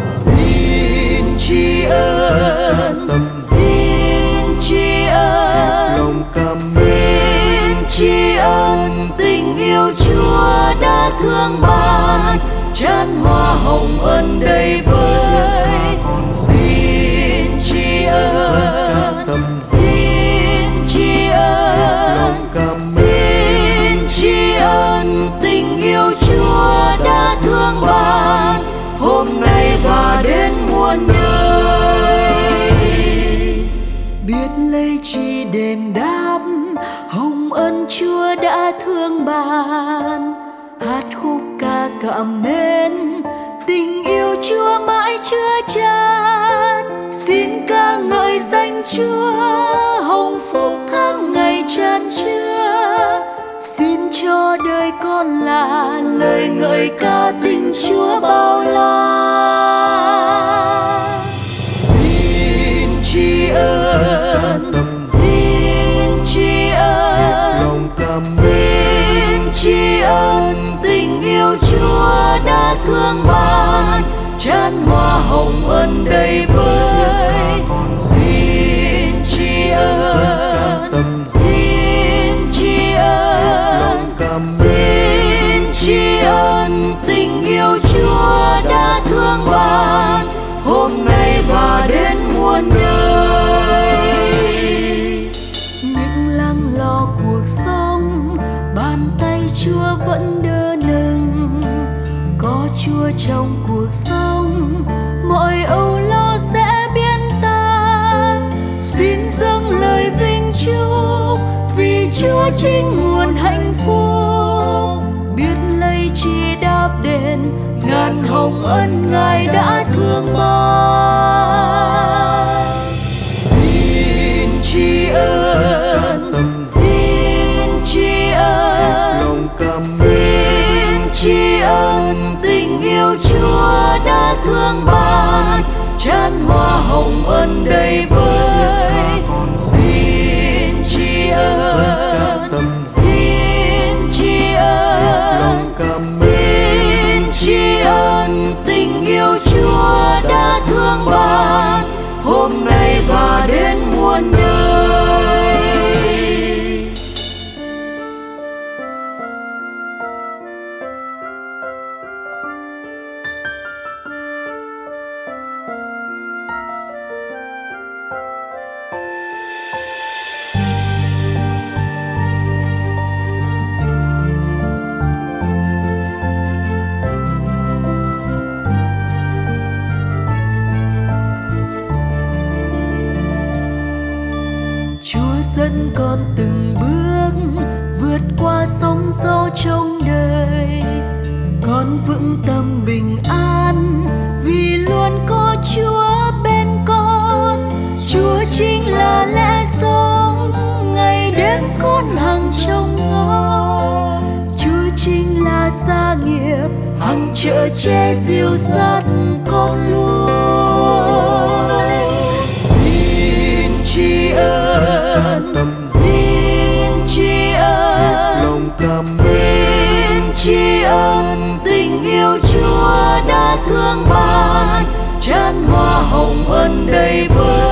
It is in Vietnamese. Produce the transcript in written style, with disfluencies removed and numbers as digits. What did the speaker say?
Xin tri ân, xin tri ân, xin tri ân tình yêu Chúa đã thương ban, tràn hoa hồng ân đầy vơi. Xin tri ân, xin tri ân, xin tri ân tình yêu Chúa đã thương ban, hôm nay và đến muôn đời. Biết lấy chi đền đáp hồng ân Chúa đã thương ban, hát khúc ca cảm mến tình yêu Chúa mãi chứa chan. Xin ca ngợi danh Chúa, hồng phúc tháng ngày tràn chứa. Xin cho đời con là lời ngợi ca tình Chúa bao la. Xin tri ân, xin tri ân, xin tri ân tình yêu Chúa đã thương ban, tràn hoa hồng ân đầy vơi. Xin tri ân, xin tri ân, xin tri ân tình yêu Chúa đã thương ban, hôm nay và đến muôn đời. Những lắng lo cuộc sống, bàn tay Chúa vẫn đỡ nâng. Có Chúa trong cuộc sống, mọi âu lo sẽ biến tan. Xin dâng lời vinh chúc vì Chúa chính nguồn hạnh phúc. Biết lấy chi đáp đền ngàn hồng ân Ngài đã thương ban. Xin tri ân, xin tri ân, xin tri ân tình yêu Chúa đã thương ban, tràn hoa hồng ân đầy vơi. Xin tri ân, xin tri ân, xin tri ân tình yêu Chúa đã thương ban, hôm nay và đến muôn đời. Dẫn con từng bước vượt qua sóng gió trong đời, con vững tâm bình an vì luôn có Chúa bên con. Chúa chính là lẽ sống, ngày đêm con hằng trông ngóng. Chúa chính là gia nghiệp, hằng chở che dìu dắt con luôn. Xin tri ân, xin tri ân, xin tri ân tình yêu Chúa đã thương ban, tràn hoa hồng ân đầy vơi.